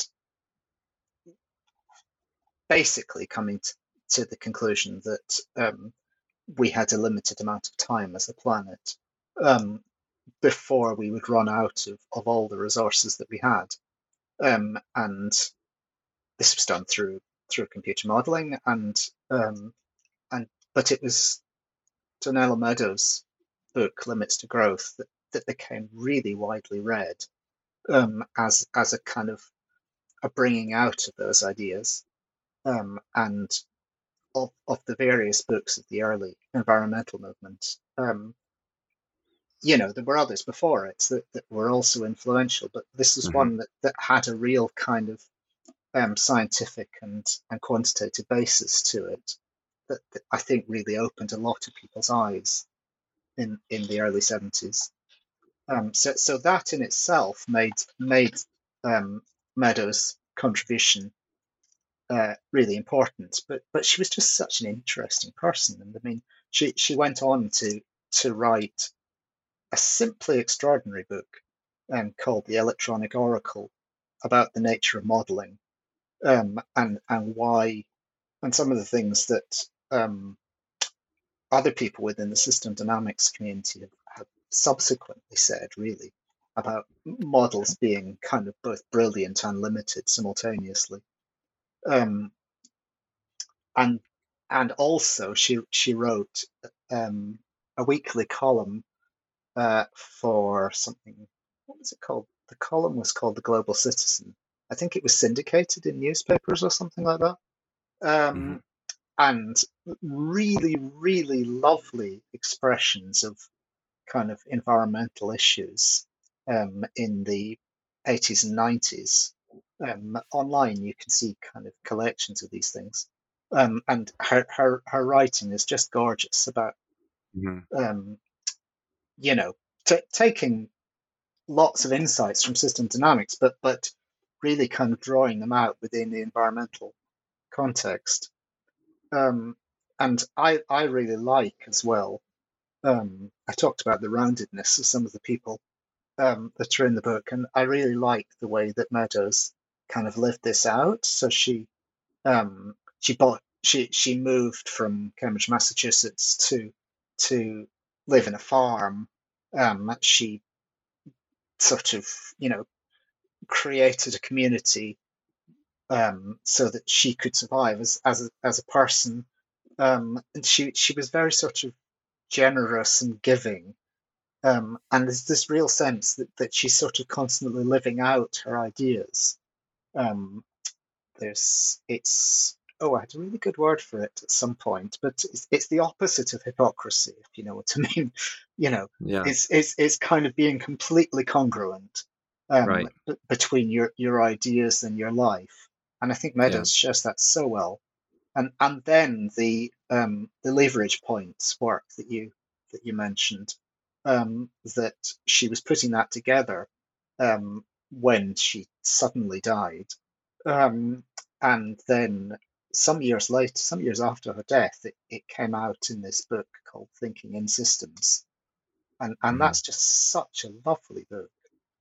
S3: basically coming to, to the conclusion that um, we had a limited amount of time as a planet um, before we would run out of, of all the resources that we had. Um, and this was done through through computer modeling, and um, and but it was Donella Meadows' book Limits to Growth that, that became really widely read um, as as a kind of a bringing out of those ideas, um, and of of the various books of the early environmental movement. Um, you know, there were others before it that, that were also influential, but this was
S2: Mm-hmm.
S3: one that, that had a real kind of um, scientific and, and quantitative basis to it that, that I think really opened a lot of people's eyes in, in the early seventies. Um, so, so that in itself made made um, Meadows' contribution uh, really important. But but she was just such an interesting person, and I mean, she she went on to to write a simply extraordinary book um, called The Electronic Oracle about the nature of modeling um, and and why and some of the things that um, other people within the system dynamics community have, have subsequently said, really, about models being kind of both brilliant and limited simultaneously. Um, and and also she she wrote um, a weekly column uh, for something. What was it called? The column was called The Global Citizen. I think it was syndicated in newspapers or something like that. Um,
S2: Mm-hmm.
S3: and really, really lovely expressions of kind of environmental issues um, in the eighties and nineties. Um, online, you can see kind of collections of these things. Um, and her, her, her writing is just gorgeous about,
S2: Mm-hmm.
S3: um, you know, t- taking lots of insights from system dynamics, but but really kind of drawing them out within the environmental context. Um, and I, I really like as well. Um, I talked about the roundedness of some of the people um, that are in the book, and I really like the way that Meadows kind of lived this out. So she um, she bought she she moved from Cambridge, Massachusetts to to live in a farm. Um, she sort of you know created a community um, so that she could survive as as a, as a person. Um, and she she was very sort of generous and giving. Um, and there's this real sense that, that she's sort of constantly living out her ideas. Um, there's it's oh, I had a really good word for it at some point, but it's, it's the opposite of hypocrisy, if you know what I mean. You know,
S2: Yeah.
S3: it's it's it's kind of being completely congruent um,
S2: Right.
S3: b- between your your ideas and your life. And I think
S2: Yeah.
S3: Meadows shows that so well. And and then the um, the leverage points work that you that you mentioned, um, that she was putting that together um, when she suddenly died, um, and then some years later, some years after her death, it, it came out in this book called Thinking in Systems, and and
S2: Mm-hmm.
S3: that's just such a lovely book.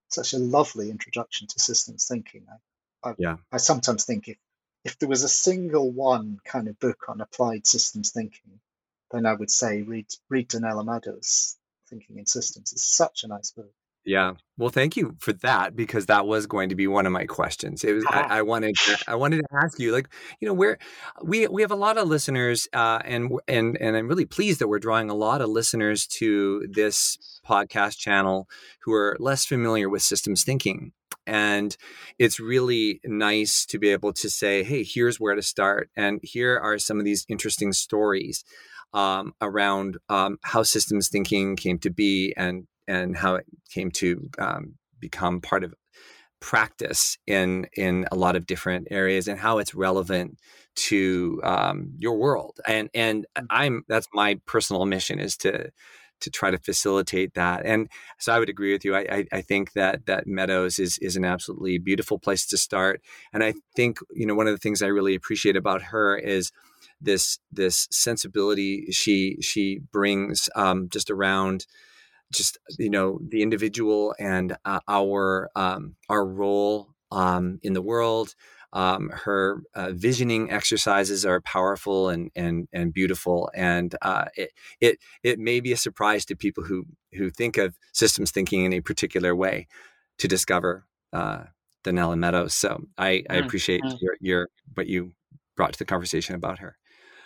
S3: such a lovely introduction to systems thinking. I, I,
S2: Yeah.
S3: I sometimes think if, if there was a single one kind of book on applied systems thinking, then I would say read read Donella Meadows' Thinking in Systems. It's such a nice book.
S2: Yeah. Well, thank you for that, because that was going to be one of my questions. It was I, I wanted to, I wanted to ask you, like, you know, where we we have a lot of listeners, uh, and and and I'm really pleased that we're drawing a lot of listeners to this podcast channel who are less familiar with systems thinking. And it's really nice to be able to say, hey, here's where to start, and here are some of these interesting stories um, around um, how systems thinking came to be, and and how it came to um, become part of practice in in a lot of different areas, and how it's relevant to um, your world. And and I'm that's my personal mission, is to to try to facilitate that. And so I would agree with you. I I, I think that that Meadows is is an absolutely beautiful place to start. And I think, you know, one of the things I really appreciate about her is this this sensibility she she brings um, just around just, you know, the individual and uh, our um, our role um, in the world. Um, her uh, visioning exercises are powerful and and and beautiful, and uh, it it it may be a surprise to people who who think of systems thinking in a particular way to discover uh, Donella Meadows. So I, I appreciate
S3: Mm.
S2: your your what you brought to the conversation about her.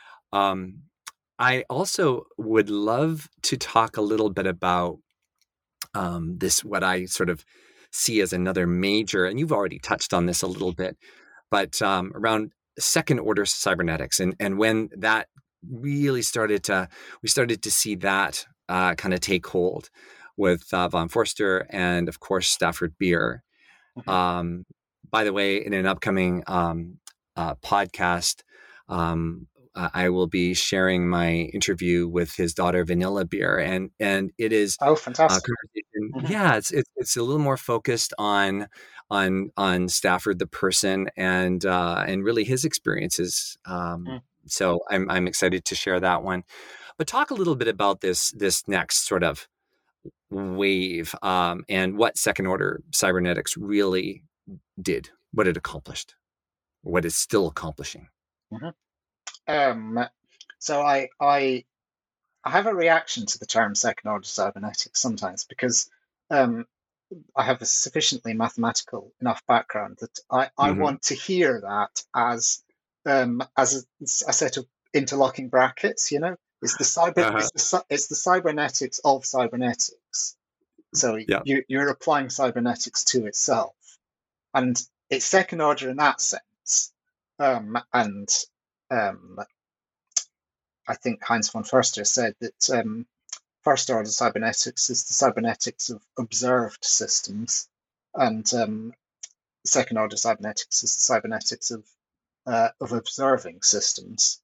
S2: Um, I also would love to talk a little bit about um, this, what I sort of see as another major, and you've already touched on this a little bit, but um, around second order cybernetics, and and when that really started to, we started to see that uh, kind of take hold with uh, von Forster and, of course, Stafford Beer.
S3: Mhm.
S2: Um, by the way, in an upcoming um, uh, podcast, um, uh, I will be sharing my interview with his daughter, Vanilla Beer, and and it is
S3: Oh,
S2: a
S3: fantastic.
S2: conversation.
S3: Mhm.
S2: Yeah, it's it's it's a little more focused on on on Stafford the person, and uh, and really his experiences. Um,
S3: Mm.
S2: so I'm I'm excited to share that one. But talk a little bit about this this next sort of wave, um, and what second order cybernetics really did, what it accomplished, what it's still accomplishing.
S3: Mhm. Um, so I, I I have a reaction to the term second order cybernetics sometimes, because um, I have a sufficiently mathematical enough background that I, I
S2: Mm-hmm.
S3: want to hear that as um, as a, a set of interlocking brackets. You know, it's the cyber
S2: Uh-huh.
S3: it's the cy- it's the cybernetics of cybernetics. So
S2: Yeah.
S3: you, you're applying cybernetics to itself, and it's second order in that sense. Um, and um, I think Heinz von Förster said that um, first order cybernetics is the cybernetics of observed systems, and um, second order cybernetics is the cybernetics of uh, of observing systems.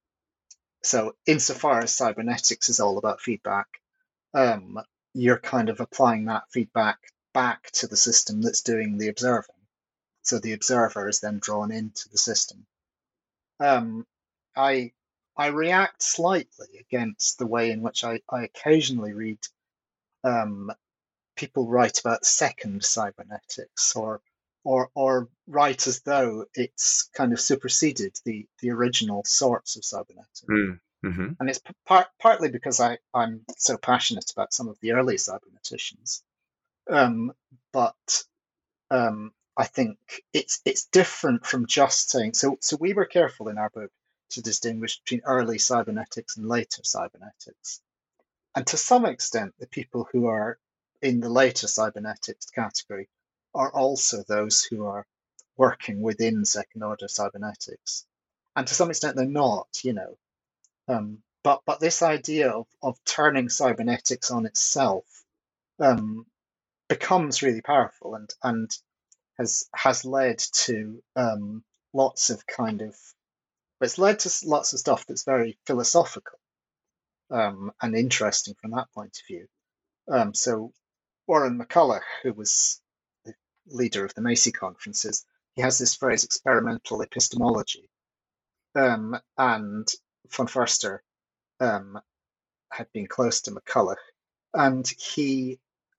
S3: So, insofar as cybernetics is all about feedback, um, you're kind of applying that feedback back to the system that's doing the observing. So the observer is then drawn into the system. Um, I I react slightly against the way in which I, I occasionally read um, people write about second cybernetics, or or or write as though it's kind of superseded the the original sorts of cybernetics.
S2: Mm-hmm.
S3: And it's part, partly because I, I'm so passionate about some of the early cyberneticians. Um, but um, I think it's it's different from just saying, so so we were careful in our book to distinguish between early cybernetics and later cybernetics. And to some extent, the people who are in the later cybernetics category are also those who are working within second order cybernetics. And to some extent, they're not, you know. Um, but but this idea of, of turning cybernetics on itself um, becomes really powerful, and and has has led to um, lots of kind of it's led to lots of stuff that's very philosophical um, and interesting from that point of view. Um, so Warren McCulloch, who was the leader of the Macy conferences, he has this phrase, experimental epistemology, um, and von Förster um, had been close to McCulloch, and he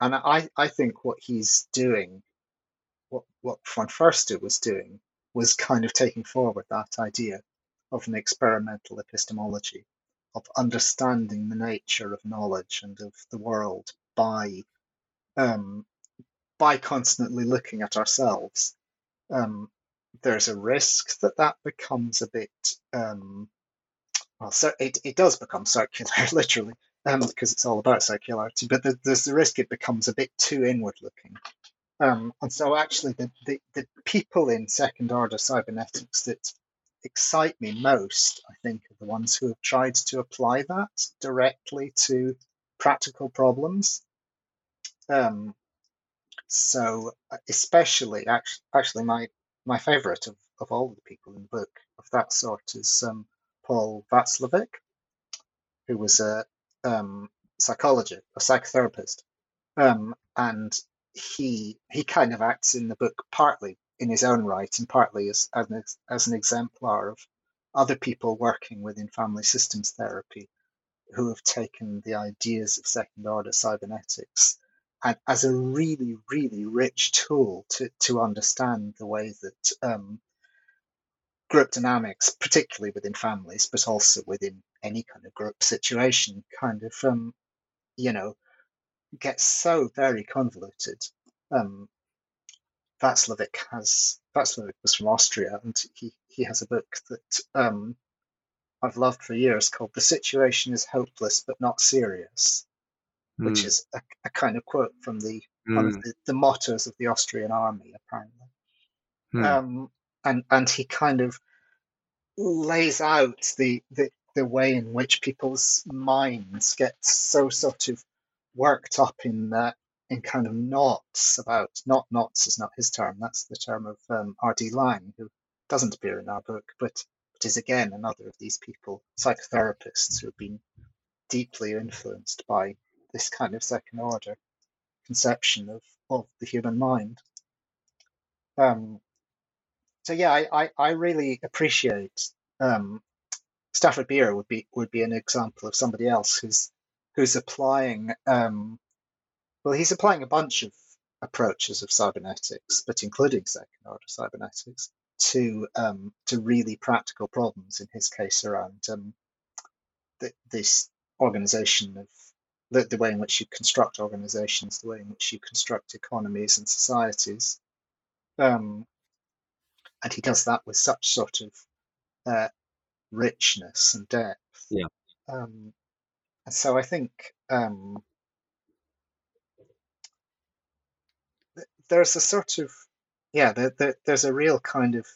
S3: and I, I think what he's doing, what, what von Förster was doing, was kind of taking forward that idea of an experimental epistemology, of understanding the nature of knowledge and of the world by um, by constantly looking at ourselves. Um, there's a risk that that becomes a bit, um, well, so it, it does become circular, literally, um, because it's all about circularity, but the, there's the risk it becomes a bit too inward looking. Um, and so actually the, the, the people in second order cybernetics that excite me most, I think, are the ones who have tried to apply that directly to practical problems. Um, so especially, actually, actually my, my favorite of, of all the people in the book of that sort is um, Paul Václavic, who was a um, psychologist, a psychotherapist. Um, and he he kind of acts in the book partly in his own right and partly as as an, as an exemplar of other people working within family systems therapy who have taken the ideas of second order cybernetics and, as a really really rich tool to to understand the way that um, group dynamics, particularly within families, but also within any kind of group situation, kind of um, you know gets so very convoluted. Um, Václavic has Václavic was from Austria, and he he has a book that um, I've loved for years called "The Situation is Hopeless but Not Serious," which
S2: Mm.
S3: is a, a kind of quote from the
S2: Mm.
S3: one of the, the mottos of the Austrian army, apparently.
S2: Mm.
S3: Um, and and he kind of lays out the, the the way in which people's minds get so sort of worked up in that in kind of knots about not knots is not his term, that's the term of um, R D Laing, who doesn't appear in our book, but, but is again another of these people, psychotherapists who have been deeply influenced by this kind of second order conception of, of the human mind. Um, so yeah, I, I, I really appreciate um, Stafford Beer would be would be an example of somebody else who's who's applying um, well he's applying a bunch of approaches of cybernetics, but including second order cybernetics to um, to really practical problems. In his case, around um, the, this organization of the, the way in which you construct organizations, the way in which you construct economies and societies, um, and he does that with such sort of uh, richness and depth.
S2: Yeah.
S3: Um, so I think um, th- there's a sort of yeah, there, there, there's a real kind of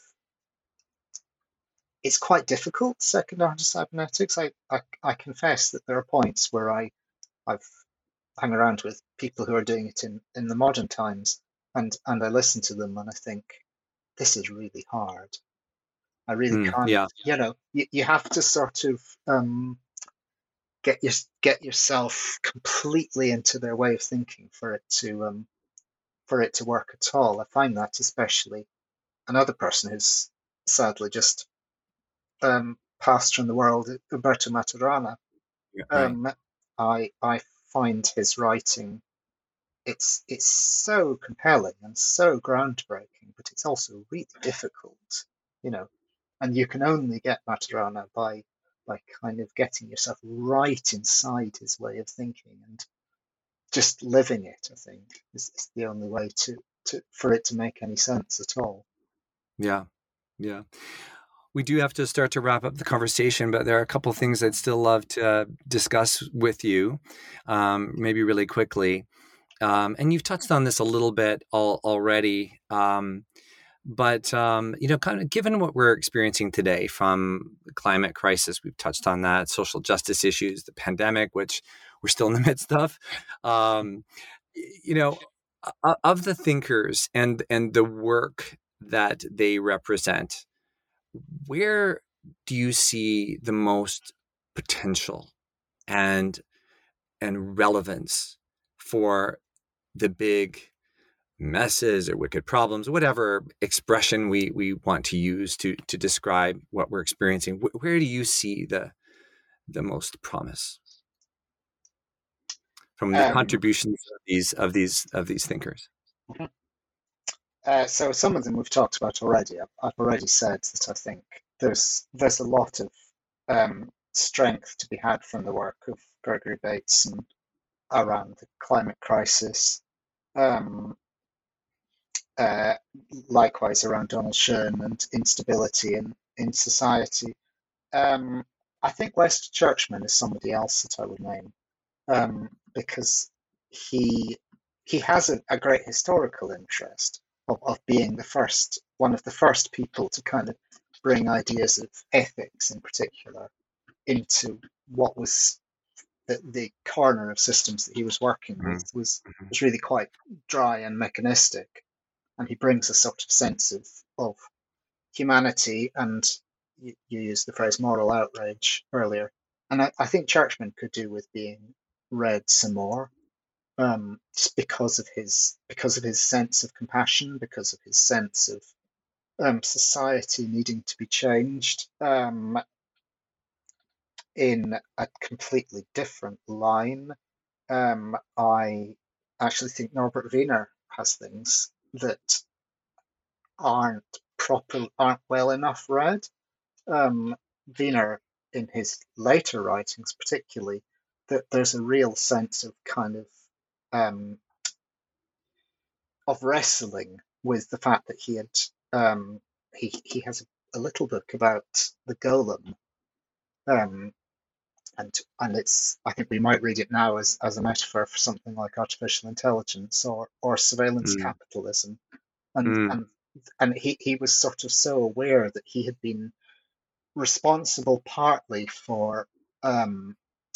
S3: it's quite difficult second order cybernetics. I, I I confess that there are points where I I've hung around with people who are doing it in in the modern times, and and I listen to them and I think this is really hard. I really
S2: Mm.
S3: can't.
S2: Yeah.
S3: You know, you, you have to sort of um, get your get yourself completely into their way of thinking for it to um, for it to work at all. I find that especially another person who's sadly just um, passed from the world, Umberto Maturana.
S2: Yeah, right.
S3: Um, I I find his writing it's it's so compelling and so groundbreaking, but it's also really difficult, you know. And you can only get Maturana by by kind of getting yourself right inside his way of thinking and just living it. I think is, is the only way to, to for it to make any sense at all.
S2: Yeah. Yeah. We do have to start to wrap up the conversation, but there are a couple of things I'd still love to uh, discuss with you, um, maybe really quickly. Um, and you've touched on this a little bit all, already, um, but um, you know, kind of given what we're experiencing today, from the climate crisis, we've touched on that, social justice issues, the pandemic, which we're still in the midst of. Um, you know, of the thinkers and and the work that they represent, where do you see the most potential and and relevance for the big messes or wicked problems, whatever expression we we want to use to to describe what we're experiencing? Where do you see the the most promise? from the
S3: Um,
S2: contributions of these of these of these thinkers?
S3: Uh, so some of them we've talked about already. I've, I've already said that I think there's there's a lot of um, strength to be had from the work of Gregory Bateson around the climate crisis. Um, uh, likewise around Donald Schoen and instability in, in society. Um, I think Lester Churchman is somebody else that I would name um, because he he has a, a great historical interest of, of being the first, one of the first people to kind of bring ideas of ethics in particular into what was the, the corner of systems that he was working with was, was really quite dry and mechanistic. And he brings a sort of sense of, of humanity, and you, you used the phrase moral outrage earlier. And I, I think Churchman could do with being read some more, um, just because of his because of his sense of compassion, because of his sense of um, society needing to be changed um, in a completely different line. Um, I actually think Norbert Wiener has things that aren't proper, aren't well enough read. Um, Wiener, in his later writings, particularly, that there's a real sense of kind of um, of wrestling with the fact that he had um, he he has a, a little book about the golem, um, and and it's I think we might read it now as as a metaphor for something like artificial intelligence or or surveillance
S2: Mm.
S3: capitalism, and
S2: Mm.
S3: and and he he was sort of so aware that he had been responsible partly for um,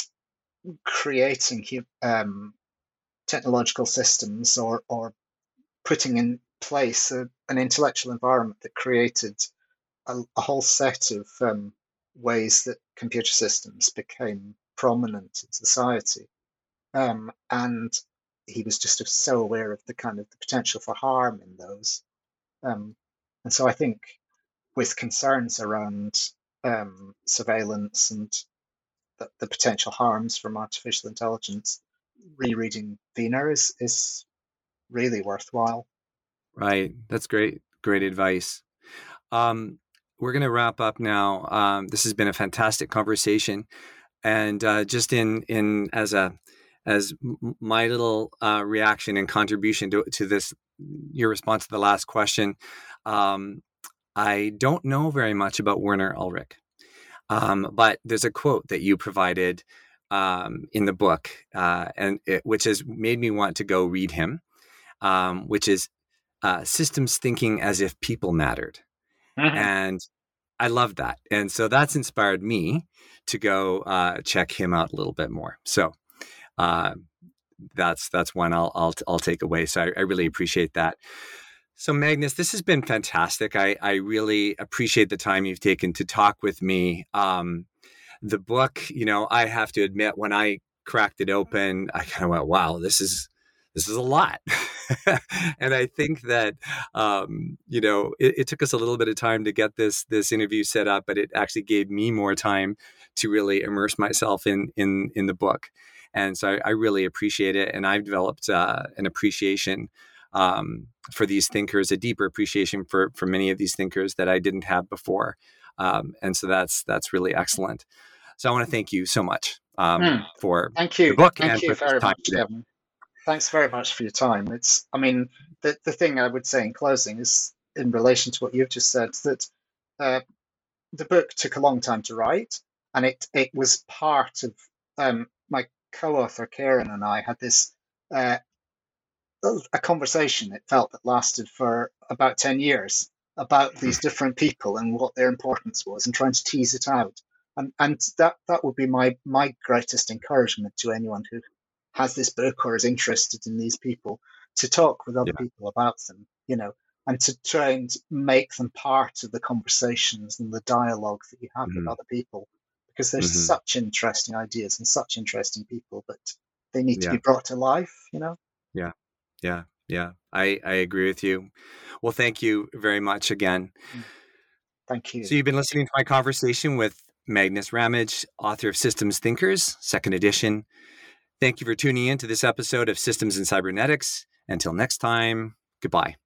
S3: creating um, technological systems or or putting in place a, an intellectual environment that created a, a whole set of um, ways that computer systems became prominent in society. Um, and he was just so aware of the kind of the potential for harm in those. Um, and so I think with concerns around um, surveillance and the, the potential harms from artificial intelligence, rereading Wiener is, is really worthwhile.
S2: Right. That's great. Great advice. Um, we're going to wrap up now. Um, this has been a fantastic conversation, and uh, just in in as a as my little uh, reaction and contribution to to this, your response to the last question. Um, I don't know very much about Werner Ulrich, um, but there's a quote that you provided um, in the book, uh, and it, which has made me want to go read him, um, which is uh, systems thinking as if people mattered.
S3: Mm-hmm.
S2: And I love that. And so that's inspired me to go uh, check him out a little bit more. So uh, that's that's one I'll I'll I'll take away. So I, I really appreciate that. So Magnus, this has been fantastic. I I really appreciate the time you've taken to talk with me. Um, the book, you know, I have to admit, when I cracked it open, I kind of went, "Wow, this is." This is a lot. And I think that, um, you know, it, it took us a little bit of time to get this this interview set up, but it actually gave me more time to really immerse myself in in in the book. And so I, I really appreciate it. And I've developed uh, an appreciation um, for these thinkers, a deeper appreciation for for many of these thinkers that I didn't have before. Um, and so that's that's really excellent. So I want to thank you so much um,
S3: mm.
S2: for
S3: thank you.
S2: the book
S3: Thank
S2: and
S3: you
S2: for
S3: very
S2: this time
S3: much,
S2: today.
S3: Kevin. Thanks very much for your time. It's, I mean, the, the thing I would say in closing is, in relation to what you've just said, that uh, the book took a long time to write, and it, it was part of um, my co-author Karen and I had this uh, a conversation. It felt that lasted for about ten years about these different people and what their importance was, and trying to tease it out. And and that that would be my my greatest encouragement to anyone who has this book or is interested in these people, to talk with other
S2: Yeah.
S3: people about them, you know, and to try and make them part of the conversations and the dialogue that you have
S2: Mhm.
S3: with other people, because there's
S2: Mhm.
S3: such interesting ideas and such interesting people, but they need to
S2: Yeah.
S3: be brought to life, you know.
S2: Yeah. Yeah. Yeah. I, I agree with you. Well, thank you very much again.
S3: Thank you.
S2: So you've been listening to my conversation with Magnus Ramage, author of Systems Thinkers, second edition. Thank you for tuning in to this episode of Systems in Cybernetics. Until next time, goodbye.